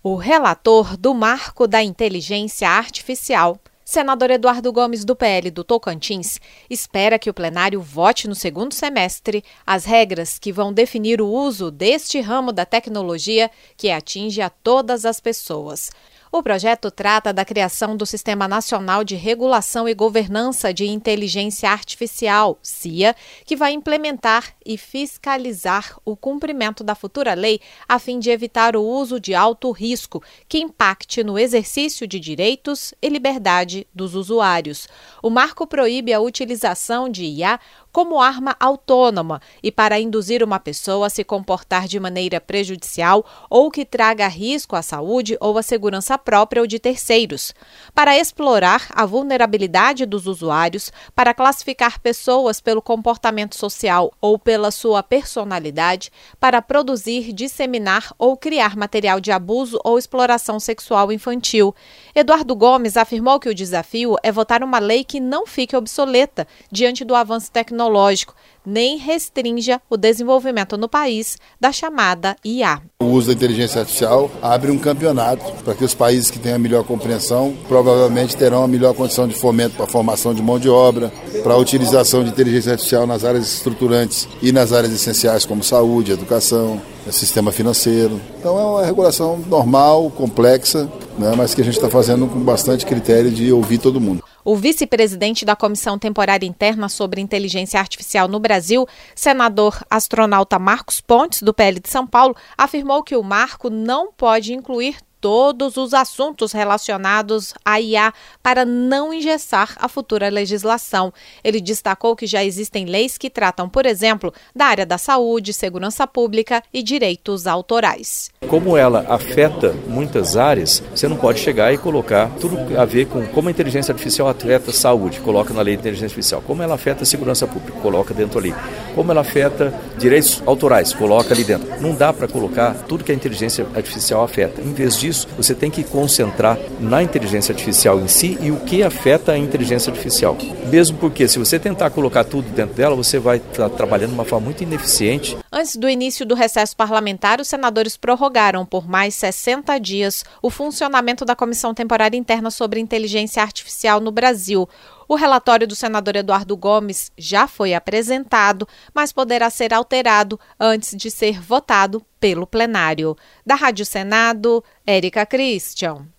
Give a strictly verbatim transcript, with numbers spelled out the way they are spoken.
O relator do Marco da Inteligência Artificial, senador Eduardo Gomes, do P L do Tocantins, espera que o plenário vote no segundo semestre as regras que vão definir o uso deste ramo da tecnologia que atinge a todas as pessoas. O projeto trata da criação do Sistema Nacional de Regulação e Governança de Inteligência Artificial, S I A, que vai implementar e fiscalizar o cumprimento da futura lei a fim de evitar o uso de alto risco que impacte no exercício de direitos e liberdade dos usuários. O marco proíbe a utilização de I A como arma autônoma e para induzir uma pessoa a se comportar de maneira prejudicial ou que traga risco à saúde ou à segurança própria ou de terceiros, para explorar a vulnerabilidade dos usuários, para classificar pessoas pelo comportamento social ou pela sua personalidade, para produzir, disseminar ou criar material de abuso ou exploração sexual infantil. Eduardo Gomes afirmou que o desafio é votar uma lei que não fique obsoleta diante do avanço tecnológico, nem restrinja o desenvolvimento no país da chamada I A. O uso da inteligência artificial abre um campeonato para que os países que têm a melhor compreensão provavelmente terão a melhor condição de fomento para a formação de mão de obra, para a utilização de inteligência artificial nas áreas estruturantes e nas áreas essenciais como saúde, educação, sistema financeiro. Então é uma regulação normal, complexa, né, mas que a gente está fazendo com bastante critério de ouvir todo mundo. O vice-presidente da Comissão Temporária Interna sobre Inteligência Artificial no Brasil, senador astronauta Marcos Pontes, do P L de São Paulo, afirmou que o marco não pode incluir todos os assuntos relacionados à I A para não engessar a futura legislação. Ele destacou que já existem leis que tratam, por exemplo, da área da saúde, segurança pública e direitos autorais. Como ela afeta muitas áreas, você não pode chegar e colocar tudo a ver com como a inteligência artificial afeta a saúde, coloca na lei de inteligência artificial. Como ela afeta a segurança pública, coloca dentro ali. Como ela afeta direitos autorais, coloca ali dentro. Não dá para colocar tudo que a inteligência artificial afeta. Em vez disso, você tem que concentrar na inteligência artificial em si e o que afeta a inteligência artificial. Mesmo porque, se você tentar colocar tudo dentro dela, você vai estar trabalhando de uma forma muito ineficiente. Antes do início do recesso parlamentar, os senadores prorrogaram por mais sessenta dias o funcionamento da Comissão Temporária Interna sobre Inteligência Artificial no Brasil. O relatório do senador Eduardo Gomes já foi apresentado, mas poderá ser alterado antes de ser votado pelo plenário. Da Rádio Senado, Érica Christian.